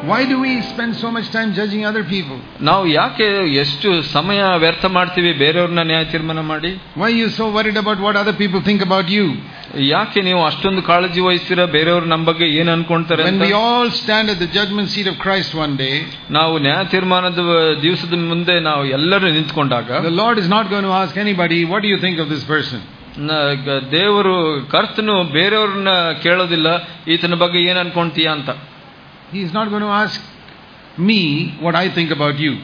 Why do we spend so much time judging other people? ನಾವು ಯಾಕೆ ಎಷ್ಟು ಸಮಯ ವ್ಯರ್ಥ ಮಾಡ್ತೀವಿ ಬೇರೆಯವ್ರನ್ನ ನ್ಯಾಯ ತೀರ್ಮಾನ ಮಾಡಿ? Why are you so worried about what other people think about you? ಯಾಕೆ ನೀವು ಅಷ್ಟೊಂದು ಕಾಳಜಿ ವಹಿಸ್ತೀರಾ ಬೇರೆಯವರು ನಮ್ಮ ಬಗ್ಗೆ ಏನು ಅನ್ಕೊಂತಾರೆ ಅಂತ? When we all stand at the judgment seat of Christ one day, ನಾವು ನ್ಯಾಯ ತೀರ್ಮಾನದ ದಿವಸದ ಮುಂದೆ ನಾವು ಎಲ್ಲರೂ ನಿಂತ್ಕೊಂಡಾಗ, the Lord is not going to ask anybody, what do you think of this person? ದೇವರು ಕರ್ತನು ಬೇರೆಯವ್ರನ್ನ ಕೇಳೋದಿಲ್ಲ ಈತನ ಬಗ್ಗೆ ಏನ್ ಅನ್ಕೊಂತೀಯ ಅಂತ. He is not going to ask me what I think about you.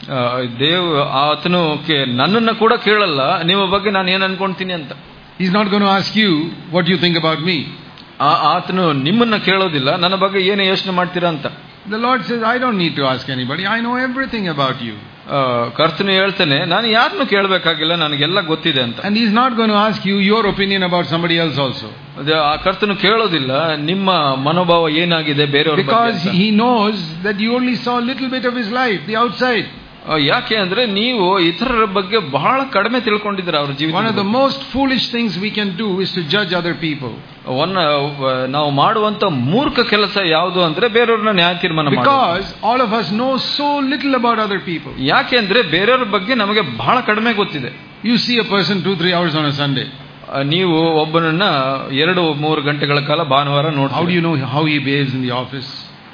ಆತನು ನನ್ನನ್ನ ಕೂಡ ಕೇಳಲ್ಲ ನಿಮ್ಮ ಬಗ್ಗೆ ನಾನು ಏನ್ ಅನ್ಕೊಂತೀನಿ ಅಂತ. He is not going to ask you what you think about me. ಆತನು ನಿಮ್ಮನ್ನ ಕೇಳೋದಿಲ್ಲ ನನ್ನ ಬಗ್ಗೆ ಏನು ಯೋಚನೆ ಮಾಡ್ತೀರಾ ಅಂತ. The Lord says, I don't need to ask anybody. I know everything about you. ಕರ್ತನು ಹೇಳ್ತಾನೆ, ನಾನು ಯಾರನ್ನು ಕೇಳಬೇಕಾಗಿಲ್ಲ, ನನಗೆಲ್ಲ ಗೊತ್ತಿದೆ ಅಂತ. And he is not going to ask you your opinion about somebody else also. ಆ ಕರ್ತನು ಕೇಳೋದಿಲ್ಲ ನಿಮ್ಮ ಮನೋಭಾವ ಏನಾಗಿದೆ ಬೇರೆಯವರ ಬಗ್ಗೆ. Because he knows that you only saw a little bit of his life, the outside. ಯಾಕೆ ಅಂದ್ರೆ ನೀವು ಇತರರ ಬಗ್ಗೆ ಬಹಳ ಕಡಿಮೆ ತಿಳ್ಕೊಂಡಿದ್ದೀರಾ ಅವರ ಜೀವಿತ. One of the most foolish things we can do is to judge other people. ನಾವು ಮಾಡುವಂತ ಮೂರ್ಖ ಕೆಲಸ ಯಾವುದು ಅಂದ್ರೆ ಬೇರೆಯವ್ರನ್ನ ನ್ಯಾಯ ತೀರ್ಮಾನ ಮಾಡೋದು. Because all of us know so little about other people. ಯಾಕೆ ಅಂದ್ರೆ ಬೇರೆಯವ್ರ ಬಗ್ಗೆ ನಮಗೆ ಬಹಳ ಕಡಿಮೆ ಗೊತ್ತಿದೆ. You see a person 2-3 hours on a Sunday. ನೀವು ಒಬ್ಬನನ್ನ 2-3 ಗಂಟೆಗಳ ಕಾಲ ಭಾನುವಾರ ನೋಡ್ತೀರಿ. How do you know how he behaves in the office?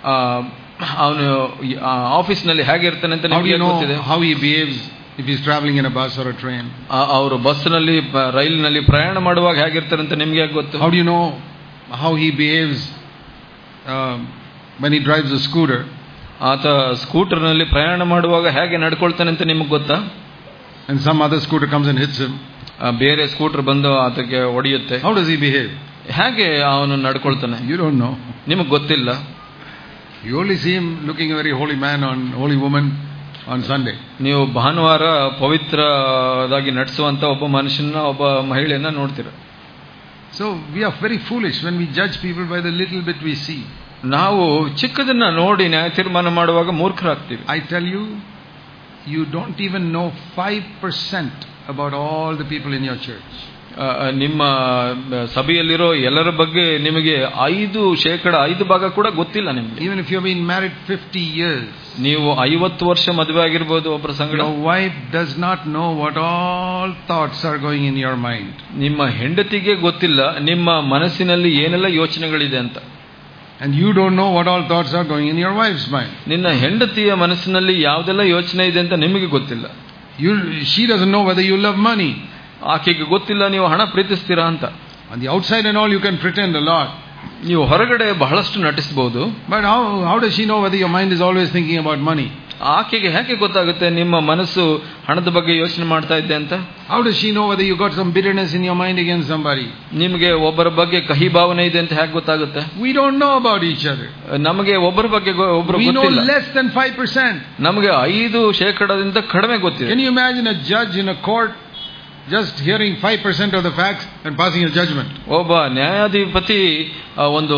ಅವನು ಆಫೀಸ್ ನಲ್ಲಿ ಹೇಗೆ ಇರ್ತಾನೆ ಅಂತ ನಿಮಗೆ ಗೊತ್ತಿದೆ. How he behaves if he is traveling in a bus or a train? ಅವರು ಬಸ್ ನಲ್ಲಿ ರೈಲಿನಲ್ಲಿ ಪ್ರಯಾಣ ಮಾಡುವಾಗ ಹೇಗಿರ್ತಾರೆ ಅಂತ ನಿಮಗೆ ಗೊತ್ತು. How do you know how he behaves when he drives a scooter? ಆತ ಸ್ಕೂಟರ್ ನಲ್ಲಿ ಪ್ರಯಾಣ ಮಾಡುವಾಗ ಹೇಗೆ ನಡ್ಕೊಳ್ತಾನೆ ಅಂತ ನಿಮಗೆ ಗೊತ್ತಾ? And some other scooter comes and hits him. ಬೇರೆ ಸ್ಕೂಟರ್ ಬಂದು ಆತಗೆ ಹೊಡೆಯುತ್ತೆ. How does he behave? ಹೇಗೆ ಅವನು ನಡ್ಕೊಳ್ತಾನೆ? You don't know. ನಿಮಗೆ ಗೊತ್ತಿಲ್ಲ. You only see him looking a very holy man on holy woman on Sunday. ನೀವು ಭಾನುವಾರ ಪವಿತ್ರವಾಗಿ ನಡೆಸುವಂತ ಒಬ್ಬ ಮನುಷ್ಯನ ಒಬ್ಬ ಮಹಿಳೆಯನ್ನ ನೋಡ್ತೀರಾ. So we are very foolish when we judge people by the little bit we see. ನಾವು ಚಿಕ್ಕದನ್ನ ನೋಡಿ ನ್ಯಾಯ ತೀರ್ಮಾನ ಮಾಡುವಾಗ ಮೂರ್ಖರಾಗ್ತೀವಿ. I tell you, you don't even know 5% about all the people in your church. ನಿಮ್ಮ ಸಭೆಯಲ್ಲಿರೋ ಎಲ್ಲರ ಬಗ್ಗೆ ನಿಮಗೆ 5% ಕೂಡ ಗೊತ್ತಿಲ್ಲ ನಿಮಗೆ. Even if you have been married 50 years, ನೀವು 50 ವರ್ಷ ಮದುವೆ ಆಗಿರಬಹುದು ಒಬ್ಬರ ಸಂಗಡ. Your wife does not know what all thoughts are going in your mind. ನಿಮ್ಮ ಹೆಂಡತಿಗೆ ಗೊತ್ತಿಲ್ಲ ನಿಮ್ಮ ಮನಸ್ಸಿನಲ್ಲಿ ಏನೆಲ್ಲ ಯೋಚನೆಗಳಿದೆ ಅಂತ. And you don't know what all thoughts are going in your wife's mind. ನಿನ್ನ ಹೆಂಡತಿಯ ಮನಸ್ಸಿನಲ್ಲಿ ಯಾವುದೆಲ್ಲ ಯೋಚನೆ ಇದೆ ಅಂತ ನಿಮಗೆ ಗೊತ್ತಿಲ್ಲ. She doesn't know whether you love money. ಆಕೆಗೆ ಗೊತ್ತಿಲ್ಲ ನೀವು ಹಣ ಪ್ರೀತಿಸ್ತೀರಾ ಅಂತ. On the outside and all you can pretend a lot. ನೀವು ಹೊರಗಡೆ ಬಹಳಷ್ಟು ನಟಿಸಬಹುದು. But how does she know whether your mind is always thinking about money? ಆಕೆಗೆ ಹೇಗೆ ಗೊತ್ತಾಗುತ್ತೆ ನಿಮ್ಮ ಮನಸ್ಸು ಹಣದ ಬಗ್ಗೆ ಯೋಚನೆ ಮಾಡ್ತಾ ಇದೆ ಅಂತ? How does she know whether you got some bitterness in your mind against somebody? ನಿಮಗೆ ಒಬ್ಬರ ಬಗ್ಗೆ ಕಹಿ ಭಾವನೆ ಇದೆ ಅಂತ ಹೇಗೆ ಗೊತ್ತಾಗುತ್ತೆ? We don't know about each other. ನಮಗೆ ಒಬ್ಬರ ಬಗ್ಗೆ ಒಬ್ಬರು ಗೊತ್ತಿಲ್ಲ. We know less than 5%. ನಮಗೆ 5% ಕಡಿಮೆ ಗೊತ್ತಿದೆ. Can you imagine a judge in a court just hearing 5% of the facts and passing a judgment? ಒಬ್ಬ ನ್ಯಾಯಾಧಿಪತಿ ಒಂದು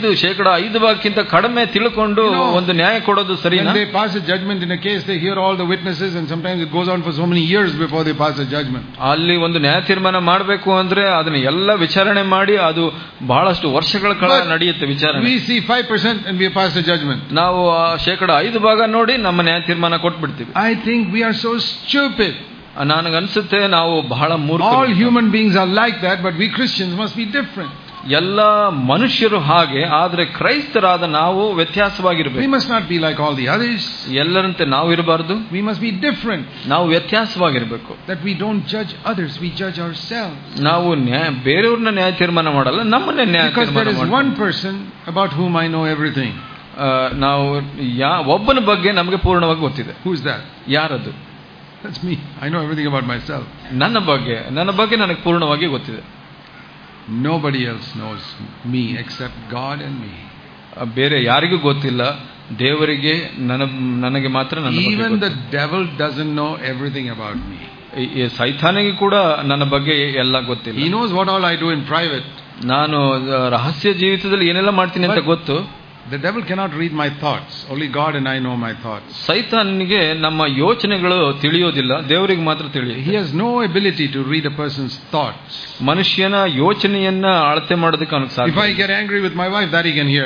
5% ಕಡಿಮೆ ತಿಳ್ಕೊಂಡು ಒಂದು ನ್ಯಾಯ ಕೊಡೋದು ಸರಿನಾ? When they pass a judgment in a case, they hear all the witnesses and sometimes it goes on for so many years before they pass a judgment. ಅಲ್ಲಿ ಒಂದು ನ್ಯಾಯ ತೀರ್ಮಾನ ಮಾಡಬೇಕು ಅಂದ್ರೆ ಅದನ್ನ ಎಲ್ಲ ವಿಚಾರಣೆ ಮಾಡಿ ಅದು ಬಹಳಷ್ಟು ವರ್ಷಗಳ ಕಾಲ ನಡೆಯುತ್ತೆ ವಿಚಾರಣೆ. We see 5% and we pass a judgment. ನಾವು 5% ನೋಡಿ ನಮ್ಮ ನ್ಯಾಯ ತೀರ್ಮಾನ ಕೊಟ್ಬಿಡ್ತೀವಿ. I think we are so stupid. ನನಗನ್ಸುತ್ತೆ ನಾವು ಬಹಳ ಮೂರ್ಖರು. All human beings are like that, but we Christians must be different. ಎಲ್ಲ ಮನುಷ್ಯರು ಹಾಗೆ, ಆದ್ರೆ ಕ್ರೈಸ್ತರಾದ ನಾವು ವ್ಯತ್ಯಾಸವಾಗಿರಬೇಕು. We must not be like all the others. ಎಲ್ಲರಂತೆ ನಾವು ಇರಬಾರದು. We must be different. ನಾವು ವ್ಯತ್ಯಾಸವಾಗಿರಬೇಕು. That we don't judge others, we judge ourselves. ನಾವು ಬೇರೆಯವ್ರನ್ನ ನ್ಯಾಯ ತೀರ್ಮಾನ ಮಾಡಲ್ಲ, ನಮ್ಮನ್ನೇ ನ್ಯಾಯ ತೀರ್ಮಾನ ಮಾಡ್ತೀವಿ. Because there is one person about whom I know everything. ನಾವು ಒಬ್ಬನ ಬಗ್ಗೆ ನಮಗೆ ಪೂರ್ಣವಾಗಿ ಗೊತ್ತಿದೆ. Who is that? ಯಾರದು? That's me. I know everything about myself. ನನ್ನ ಬಗ್ಗೆ ನನಗೆ ಪೂರ್ಣವಾಗಿ ಗೊತ್ತಿದೆ. Nobody else knows me except God and me. ಬೇರೆ ಯಾರಿಗೂ ಗೊತ್ತಿಲ್ಲ, ದೇವರಿಗೆ ನನಗೆ ಮಾತ್ರ ನನ್ನ ಬಗ್ಗೆ ಗೊತ್ತು. Even the devil doesn't know everything about me. ಸೈತಾನಿಗೆ ಕೂಡ ನನ್ನ ಬಗ್ಗೆ ಎಲ್ಲ ಗೊತ್ತಿಲ್ಲ. He knows what all I do in private. ನಾನು ರಹಸ್ಯ ಜೀವಿತದಲ್ಲಿ ಏನೆಲ್ಲ ಮಾಡ್ತೀನಿ ಅಂತ ಗೊತ್ತು. The devil cannot read my thoughts. Only God and I know my thoughts. ಸೈತಾನಿಗೆ ನಮ್ಮ ಯೋಚನೆಗಳು ತಿಳಿಯೋದಿಲ್ಲ, ದೇವರಿಗೆ ಮಾತ್ರ ತಿಳಿಯುತ್ತೆ. He has no ability to read a person's thoughts. ಮನುಷ್ಯನ ಯೋಚನೆಯನ್ನ ಅಳತೆ ಮಾಡೋದಕ್ಕೆ ಅವನಿಗೆ ಸಾಧ್ಯ. If I get angry with my wife, that he can hear.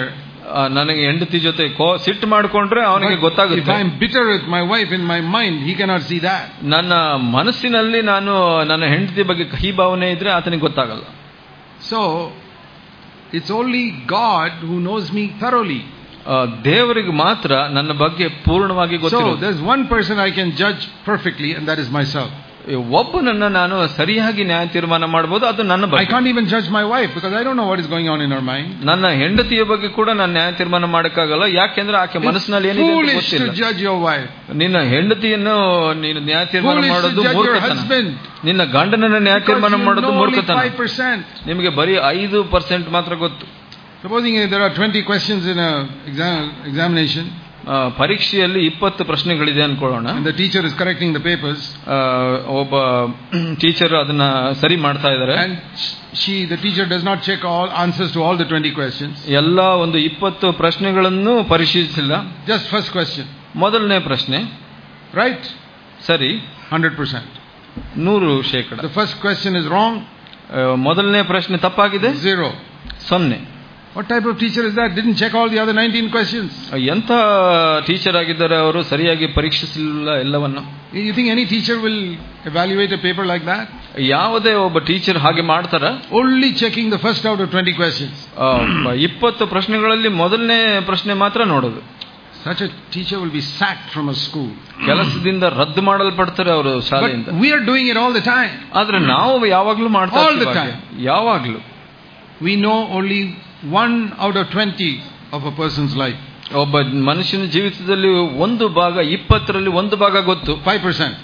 ನನಗೆ ಹೆಂಡತಿ ಜೊತೆ ಸಿಟ್ಟು ಮಾಡಿಕೊಂಡ್ರೆ ಅವನಿಗೆ ಗೊತ್ತಾಗುತ್ತೆ. If I am bitter with my wife in my mind, he cannot see that. ನನ್ನ ಮನಸ್ಸಿನಲ್ಲಿ ನಾನು ನನ್ನ ಹೆಂಡತಿ ಬಗ್ಗೆ ಕಹಿ ಭಾವನೆ ಇದ್ರೆ ಆತನಿಗೆ ಗೊತ್ತಾಗಲ್ಲ. So it's only God who knows me thoroughly. ದೇವರಿಗೆ ಮಾತ್ರ ನನ್ನ ಬಗ್ಗೆ ಪೂರ್ಣವಾಗಿ ಗೊತ್ತಿರೋದು. So there's one person I can judge perfectly, and that is myself. ಒಬ್ಬನನ್ನ ನಾನು ಸರಿಯಾಗಿ ನ್ಯಾಯ ತೀರ್ಮಾನ ಮಾಡಬಹುದು, ಅದು ನನ್ನ ಬಗ್ಗೆ. I can't even judge my wife because I don't know what is going on in her mind. ನನ್ನ ಹೆಂಡತಿಯ ಬಗ್ಗೆ ಕೂಡ ನಾನು ನ್ಯಾಯ ತೀರ್ಮಾನ ಮಾಡಕ್ಕಾಗಲ್ಲ, ಯಾಕೆಂದ್ರೆ ಆಕೆ ಮನಸ್ಸಿನಲ್ಲಿ ಏನಿದೆ ಅಂತ ಗೊತ್ತಿಲ್ಲ. Foolish to judge your wife. ನಿನ್ನ ಹೆಂಡತಿಯನ್ನು ನೀನು ನ್ಯಾಯ ತೀರ್ಮಾನ ಮಾಡೋದು ಮೂರ್ಖತನ. ನಿನ್ನ ಗಂಡನನ್ನ ನ್ಯಾಯ ತೀರ್ಮಾನ ಮಾಡೋದು ಮೂರ್ಖತನ. ನಿಮಗೆ ಬರೀ 5% ಮಾತ್ರ ಗೊತ್ತು. Supposing there are 20 questions in a examination. ಪರೀಕ್ಷೆಯಲ್ಲಿ 20 ಪ್ರಶ್ನೆಗಳಿದೆ ಅನ್ಕೊಳ್ಳೋಣ. And the teacher is correcting the papers. ಒಬ್ಬ ಟೀಚರ್ ಅದನ್ನ ಸರಿ ಮಾಡ್ತಾ ಇದ್ದಾರೆ. And the teacher does not check all answers to all the 20 questions. ಎಲ್ಲ ಒಂದು 20 ಪ್ರಶ್ನೆಗಳನ್ನು ಪರಿಶೀಲಿಸಿಲ್ಲ. Just first question. ಮೊದಲನೇ ಪ್ರಶ್ನೆ right, ಸರಿ 100%. 100%. The first question is wrong. ಮೊದಲನೇ ಪ್ರಶ್ನೆ ತಪ್ಪಾಗಿದೆ, 0. 0. What type of teacher is that? Didn't check all the other 19 questions. ಎಂತ ಟೀಚರ್ ಆಗಿದ್ದಾರೆ ಅವರು, ಸರಿಯಾಗಿ ಪರೀಕ್ಷಿಸಲಿಲ್ಲ ಎಲ್ಲವನ್ನು. You think any teacher will evaluate a paper like that? ಯಾವುದೇ ಒಬ್ಬ ಟೀಚರ್ ಹಾಗೆ ಮಾಡ್ತಾರ? Only checking the first out of 20 questions. 20 ಪ್ರಶ್ನೆಗಳಲ್ಲಿ ಮೊದಲನೇ ಪ್ರಶ್ನೆ ಮಾತ್ರ ನೋಡೋದು. Such a teacher will be sacked from a school. ಕೆಲಸದಿಂದ ರದ್ದು ಮಾಡಲ್ಪಡ್ತಾರೆ ಅವರು ಶಾಲೆಯಿಂದ. But we are doing it all the time. ಆದ್ರೆ ನಾವು ಯಾವಾಗ್ಲೂ ಮಾಡ್ತಾ all the time. ಯಾವಾಗ್ಲೂ. We know only 1 out of 20 of a person's life. ಒಬ್ಬ ಮನುಷ್ಯನ ಜೀವಿತದಲ್ಲಿ 1/20 1 ಭಾಗ ಗೊತ್ತು, 5%.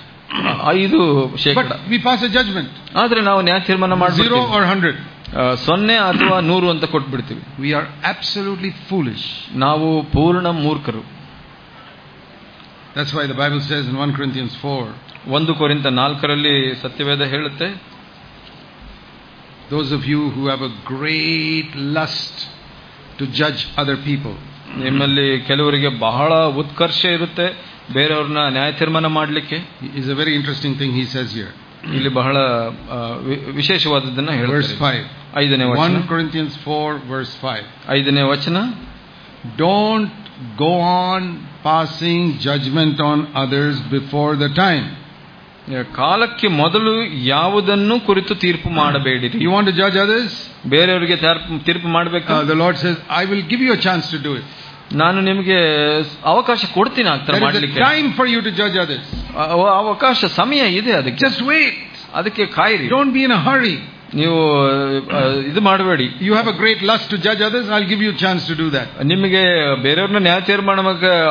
5%. But we pass a judgment. ಆದ್ರೆ ನಾವು ನ್ಯಾಯ ತೀರ್ಮಾನ ಮಾಡ್ಬಿಡ್ತೀವಿ. 0 or 100. 0 ಅಥವಾ 100 ಅಂತ ಕೊಟ್ಬಿಡ್ತೀವಿ. We are absolutely foolish. ನಾವು ಪೂರ್ಣ ಮೂರ್ಖರು. That's why the Bible says in 1 Corinthians 4. 1 ಕೊರಿಂಥ 4ರಲ್ಲಿ ಸತ್ಯವೇದ ಹೇಳುತ್ತೆ, those of you who have a great lust to judge other people. ನಿಮ್ಮಲ್ಲಿ ಕೆಲವರಿಗೆ ಬಹಳ ಉತ್ಕರ್ಷ ಇರುತ್ತೆ ಬೇರೆಯವ್ರನ್ನ ನ್ಯಾಯ ತೀರ್ಮಾನ ಮಾಡಲಿಕ್ಕೆ. Is a very interesting thing he says here. ಇಲ್ಲಿ ಬಹಳ ವಿಶೇಷವಾದದ್ದನ್ನ ಹೇಳ್ತಾರೆ. Verse 5. 5ನೇ ವಚನ. 1 Corinthians 4 verse 5. 5ನೇ ವಚನ. Don't go on passing judgment on others before the time. ಕಾಲಕ್ಕೆ ಮೊದಲು ಯಾವುದನ್ನು ಕುರಿತು ತೀರ್ಪು ಮಾಡಬೇಡಿರಿ. You want to judge others? ಬೇರೆಯವರಿಗೆ ತೀರ್ಪು ಮಾಡಬೇಕು. The Lord says, I will give you a chance to do it. ನಾನು ನಿಮಗೆ ಅವಕಾಶ ಕೊಡ್ತೀನಿ ಆಗ್ತಾರೆ ಮಾಡಲಿಕ್ಕೆ. There is a time for you to judge others. ಅವಕಾಶ, ಸಮಯ ಇದೆ ಅದಕ್ಕೆ. Just wait. ಅದಕ್ಕೆ ಕಾಯಿರಿ. Don't be in a hurry. ನೀವು ಇದು ಮಾಡಬೇಡಿ. You have a great lust to judge others, I'll give you a chance to do that. ನಿಮಗೆ ಬೇರೆಯವ್ರನ್ನ ನ್ಯಾಯ ತೀರ್ಮಾನ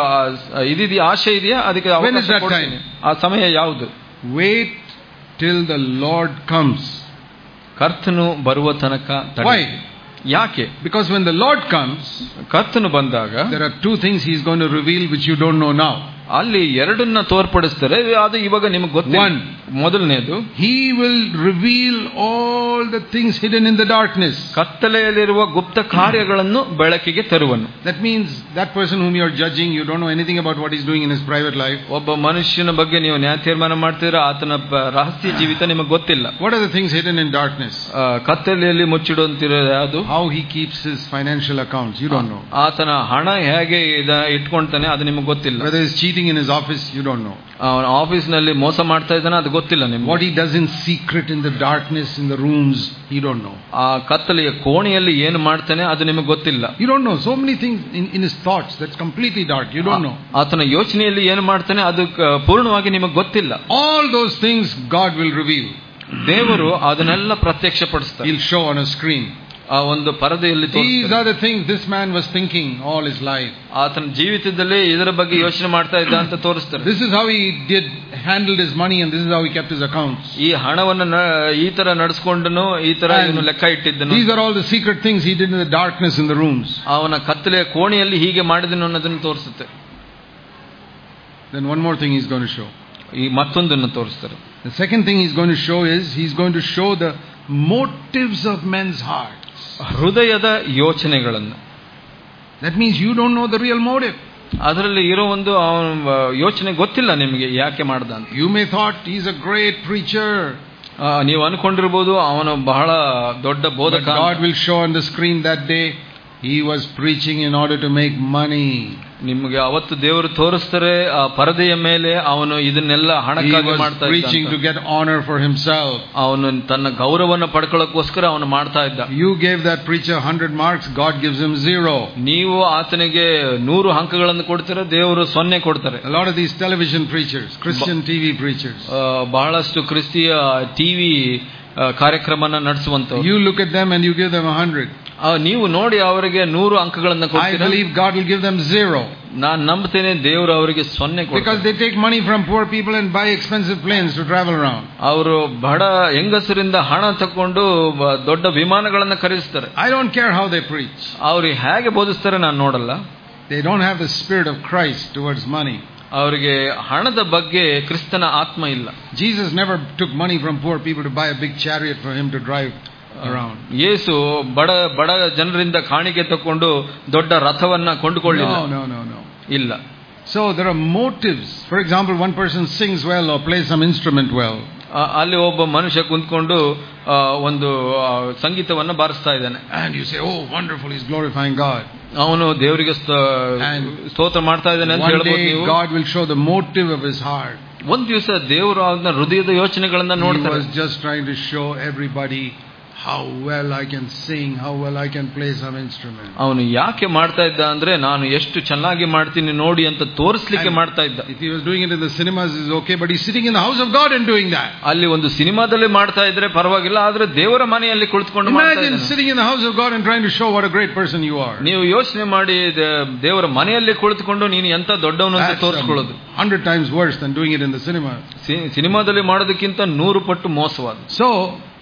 ಇದೆಯಾ, ಆಶೆ ಇದೆಯಾ, ಅದಕ್ಕೆ ಅವಕಾಶ ಕೊಡ್ತೀನಿ. ಆ ಸಮಯ ಯಾವುದು? Wait till the Lord comes. ಕರ್ತನು ಬರುವ ತನಕ ತಡಿ. Why? ಯಾಕೆ? Because when the Lord comes, ಕರ್ತನು ಬಂದಾಗ there are 2 things he is going to reveal which you don't know now. ಅಲ್ಲಿ ಎರಡನ್ನ ತೋರ್ಪಡಿಸ್ತಾರೆ, ಅದು ಇವಾಗ ನಿಮಗೆ ಗೊತ್ತಿಲ್ಲ. ಮೊದಲನೇದು, he will reveal all the things hidden in the darkness. ಕತ್ತಲೆಯಲ್ಲಿರುವ ಗುಪ್ತ ಕಾರ್ಯಗಳನ್ನು ಬೆಳಕಿಗೆ ತರುವನು. That means that person whom you are judging, you don't know anything about what he is doing in his private life. ಒಬ್ಬ ಮನುಷ್ಯನ ಬಗ್ಗೆ ನೀವು ನ್ಯಾಯ ತೀರ್ಮಾನ ಮಾಡ್ತೀರಾ, ಆತನ ರಹಸ್ಯ ಜೀವಿತ ನಿಮಗೆ ಗೊತ್ತಿಲ್ಲ. What are the things hidden in darkness? ಕತ್ತಲೆಯಲ್ಲಿ ಮುಚ್ಚಿಡುವಂತಿರೋ ಯಾವುದು? How he keeps his financial accounts, you don't know. ಆತನ ಹಣ ಹೇಗೆ ಇಟ್ಕೊಳ್ತಾನೆ, ಅದು ನಿಮಗೆ ಗೊತ್ತಿಲ್ಲ. Whether he is cheating in his office, you don't know. ಅವನ ಆಫೀಸ್ ನಲ್ಲಿ ಮೋಸ ಮಾಡ್ತಾ ಇದ್ದಾನೆ, ಅದು ಗೊತ್ತಿಲ್ಲ ನಿಮಗೆ. What he does in secret in the darkness in the rooms, you don't know. ಆ ಕತ್ತಲೆಯ ಕೋಣೆಯಲ್ಲಿ ಏನು ಮಾಡ್ತಾನೆ, ಅದು ನಿಮಗೆ ಗೊತ್ತಿಲ್ಲ. You don't know so many things in his thoughts that's completely dark, you don't know. ಆತನ ಯೋಚನೆಯಲ್ಲಿ ಏನು ಮಾಡ್ತಾನೆ, ಅದು ಪೂರ್ಣವಾಗಿ ನಿಮಗೆ ಗೊತ್ತಿಲ್ಲ. All those things God will reveal. ದೇವರು ಅದನ್ನೆಲ್ಲ ಪ್ರತ್ಯಕ್ಷಪಡಿಸ್ತಾರೆ. He'll show on a screen. ಆ ಒಂದು ಪರದೆಯಲ್ಲಿ These are the things this man was thinking all his life. ಆತನ ಜೀವಿತದಲ್ಲಿ ಇದರ ಬಗ್ಗೆ ಯೋಚನೆ ಮಾಡ್ತಾ ಇದ್ದ ಅಂತ ತೋರಿಸ್ತಾರೆ. This is how he handled his money and this is how he kept his accounts. ಈ ಹಣವನ್ನು ಈ ತರ ನಡೆಸಿಕೊಂಡನು, ಈ ತರ ಇವನು ಲೆಕ್ಕ ಇಟ್ಟಿದ್ದನು. These are all the secret things he did in the darkness in the rooms. ಅವನ ಕತ್ತಲೆಯ ಕೋಣೆಯಲ್ಲಿ ಹೀಗೆ ಮಾಡಿದನು ಅನ್ನೋದನ್ನು ತೋರಿಸುತ್ತೆ. Then one more thing he's going to show. ಈ ಮತ್ತೊಂದನ್ನು ತೋರಿಸ್ತಾರೆ. The second thing he's going to show is he's going to show the motives of men's hearts. ಹೃದಯದ ಯೋಚನೆಗಳನ್ನು. That means you don't know the real motive. ಅದರಲ್ಲಿ ಇರೋ ಒಂದು ಯೋಚನೆ ಗೊತ್ತಿಲ್ಲ ನಿಮಗೆ ಯಾಕೆ ಮಾಡ್ದ ಅಂತ. You may thought he's a great preacher. ನೀವು ಅನ್ಕೊಂಡಿರ್ಬೋದು ಅವನು ಬಹಳ ದೊಡ್ಡ ಬೋಧಕ. God will show on the screen that day He was preaching in order to make money. ನಿಮಗೆ ಅವತ್ತು ದೇವರು ತೋರಿಸ್ತಾರೆ ಆ ಪರದೆಯ ಮೇಲೆ ಅವನು ಇದನ್ನೆಲ್ಲ ಹಣಕ್ಕಾಗಿ ಮಾಡ್ತಾ ಇದ್ದ. Preaching to get honor for himself. ಅವನು ತನ್ನ ಗೌರವವನ್ನು ಪಡ್ಕೊಳ್ಳೋಕ್ಕೋಸ್ಕರ ಅವನು ಮಾಡ್ತಾ ಇದ್ದ. You gave that preacher 100 marks, God gives him 0. ನೀವು ಆತನಿಗೆ 100 ಅಂಕಗಳನ್ನು ಕೊಡ್ತೀರಾ, ದೇವರು 0 ಕೊಡ್ತಾರೆ. A lot of these television preachers, Christian TV preachers, ಬಹಳಷ್ಟು ಕ್ರಿಸ್ತಿಯ ಟಿವಿ ಕಾರ್ಯಕ್ರಮನ ನಡೆಸುವಂತವರು. You look at them and you give them 100. ನೀವು ನೋಡಿ ಅವರಿಗೆ 100 ಅಂಕಗಳನ್ನು ಕೊಡ್ತೀರಾ. I believe God will give them 0. ನಾನು ನಂಬುತ್ತೇನೆ ದೇವರು ಅವರಿಗೆ 0 ಕೊಡ್ತಾರೆ. Because they take money from poor people and buy expensive planes to travel around. ಅವರು ಬಡ ಹೆಂಗಸರಿಂದ ಹಣ ತಕೊಂಡು ದೊಡ್ಡ ವಿಮಾನಗಳನ್ನು ಖರೀದಿಸ್ತಾರೆ. I don't care how they preach. ಅವರು ಹೇಗೆ ಬೋಧಿಸ್ತಾರೆ ನಾನು ನೋಡಲ್ಲ. They don't have the spirit of Christ towards money. ಅವರಿಗೆ ಹಣದ ಬಗ್ಗೆ ಕ್ರಿಸ್ತನ ಆತ್ಮ ಇಲ್ಲ. Jesus never took money from poor people to buy a big chariot for him to drive around. ಯೇಸು ಬಡ ಜನರಿಂದ ಕಾಣಿಕೆ ತಕೊಂಡು ದೊಡ್ಡ ರಥವನ್ನ ಕೊಂಡುಕೊಳ್ಳಿಲ್ಲ. No. ಇಲ್ಲ. So there are motives. For example, one person sings well or plays some instrument well. ಅಲ್ಲಿ ಒಬ್ಬ ಮನುಷ್ಯ ಕುಂತ್ಕೊಂಡು ಒಂದು ಸಂಗೀತವನ್ನು ಬಾರಿಸ್ತಾ ಇದ್ದಾನೆ. And you say, oh wonderful, he's glorifying God. ಅವನು ದೇವರಿಗೆ ಸ್ತೋತ್ರ ಮಾಡ್ತಾ ಇದ್ದಾನೆ ಅಂತ ಹೇಳ್ಬೋದು ನೀವು. God will show the motive of his heart. ಒಂದು ದಿವಸ ದೇವರು ಅವನ ಹೃದಯದ ಯೋಚನೆಗಳನ್ನ ನೋಡ್ತಾರೆ. He was just trying to show everybody how well I can sing, how well I can play some instrument. ಅವನು ಯಾಕೆ ಮಾಡ್ತಾ ಇದ್ದ ಅಂದ್ರೆ ನಾನು ಎಷ್ಟು ಚೆನ್ನಾಗಿ ಮಾಡ್ತೀನಿ ನೋಡಿ ಅಂತ ತೋರಿಸಲಿಕ್ಕೆ ಮಾಡ್ತಾ ಇದ್ದ. If he was doing it in the cinemas is okay, but he's sitting in the house of God and doing that. ಅಲ್ಲಿ ಒಂದು ಸಿನಿಮಾದಲ್ಲಿ ಮಾಡ್ತಾ ಇದ್ರೆ ಪರವಾಗಿಲ್ಲ, ಆದ್ರೆ ದೇವರ ಮನೆಯಲ್ಲಿ ಕುಳಿತುಕೊಂಡು ಮಾಡ್ತಾ ಇದ್ದಾನೆ. Imagine sitting in the house of God and trying to show what a great person you are. ನೀವು ಯೋಚನೆ ಮಾಡಿ ದೇವರ ಮನೆಯಲ್ಲಿ ಕುಳಿತುಕೊಂಡು ನೀನು ಎಂತ ದೊಡ್ಡವನು ಅಂತ ತೋರಿಸಿಕೊಳ್ಳೋದು 100 times worse than doing it in the cinema. ಸಿನಿಮಾದಲ್ಲಿ ಮಾಡೋದಕ್ಕಿಂತ 100 ಪಟ್ಟು ಮೋಸವಾದ. So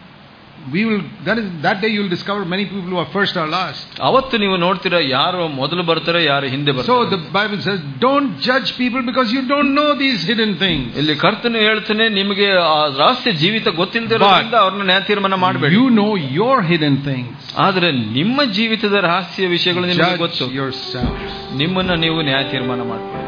that day you will discover many people who are first or last. ಅವತ್ತು ನೀವು ನೋಡ್ತೀರಾ ಯಾರು ಮೊದಲು ಬರ್ತಾರೆ ಯಾರು ಹಿಂದೆ ಬರ್ತಾರೆ. So the Bible says don't judge people because you don't know these hidden things. ಇಲ್ಲಿ ಕರ್ತನು ಹೇಳ್ತಾನೆ ನಿಮಗೆ ಆ ರಹಸ್ಯ ಜೀವಿತ ಗೊತ್ತಿಲ್ಲದಿರೋದ್ರಿಂದ ಅವರನ್ನ ನ್ಯಾಯ ತೀರ್ಮಾನ ಮಾಡಬೇಡಿ. You know your hidden things. ಆದರೆ ನಿಮ್ಮ ಜೀವಿತದ ರಹಸ್ಯ ವಿಷಯಗಳು ನಿಮಗೆ ಗೊತ್ತು. Judge yourself. ನಿಮ್ಮನ್ನ ನೀವು ನ್ಯಾಯ ತೀರ್ಮಾನ ಮಾಡಬೇಕು.